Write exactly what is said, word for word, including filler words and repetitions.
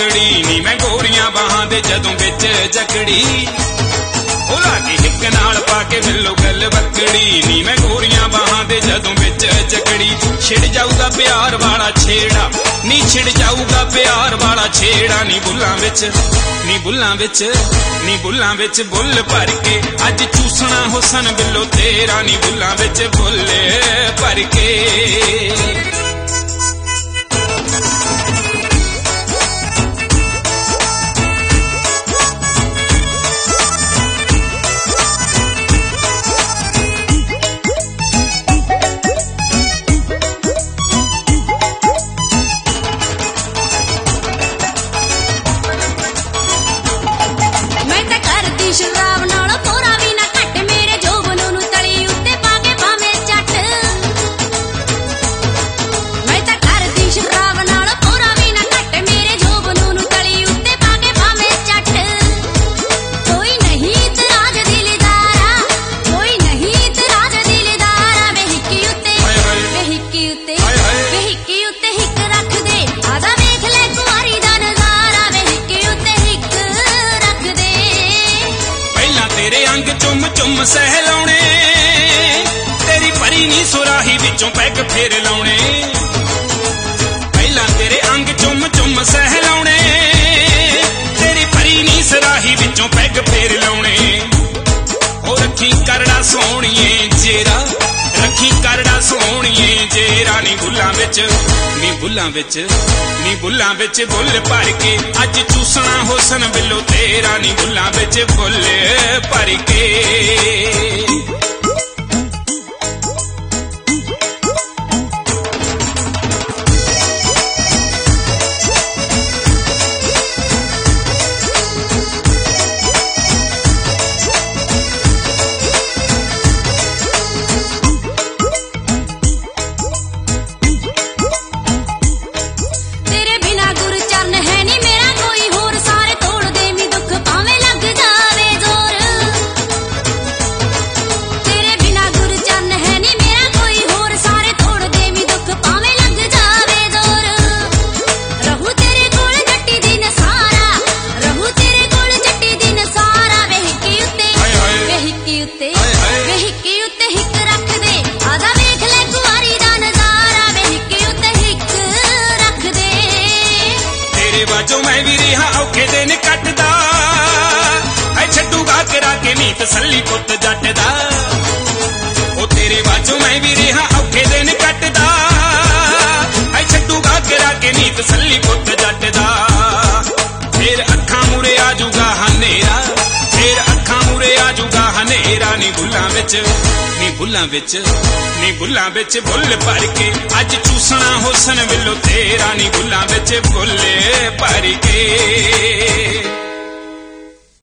बकड़ी नी मैं गोरियां बाहां दे जदों विच जकड़ी ओला के हिक नाल पाके मिलो गल बकड़ी नी मैं गोरियां बाहां दे जदों विच जकड़ी छिड़ जाऊगा प्यार वाला छेड़ा नी छिड़ जाऊगा प्यार वाला छेड़ा नी बुल्लां विच नी बुल्लां विच नी बुल्लां विच बुल भर के अज चूसना हुसन बिल्लो तेरा नी बुल्लां विच बुल भर के शराब नाल थोड़ा भी ना घट मेरे जोबनों नूं तली उत्ते पाके भावें झट मैं तां करदी शराब नाल थोड़ा भी ना घट मेरे जोबनों नूं तली उत्ते पाके भावें झट कोई नहीं इतराज दिलदारा कोई नहीं इतराज दिलदारा वे हिक्की उत्ते वे हिक्की उत्ते वे हिक्की उत्ते हिक रख दे आदा वेख ले कुआरी दा नजारा वे हिक्की उत्ते हिक रख दे तेरे अंग चुम चुम सहलाउने तेरी परी नी सुराही विचों पैग फेर लाउने पहला तेरे अंग चुम चुम सहलाउने तेरी परी नी सुराही विचों पैग फेर लाउने ओ रखी करड़ा सोहणीए जेरा रखी करड़ा सोहणीए जेरा नी बुल्लां विच नी बुल्लां विच नी बुल्लां विच बुल भर के अज चूसना हुसन बिल्लो तेरा नी बुल्लां विच बुल भर के जो मैं भी रिहा औखे दिन कटदा ऐ छड्डूगा करा के नी तसल्ली पुत जट दा ओ तेरे बाजों मैं भी रिहा औखे दिन कटदा ऐ छड्डूगा करा के नी तसल्ली पुत जट दा फिर अखां मुरे आजूगा हनेरा फिर अखां मुरे आजूगा हनेरा नी बुल्लां विच नी बुल्लां विच नी बुल्लां विच बुल भर के अज चूसना हुसन बिल्लो तेरा नी बुल्लां विच बुल भर के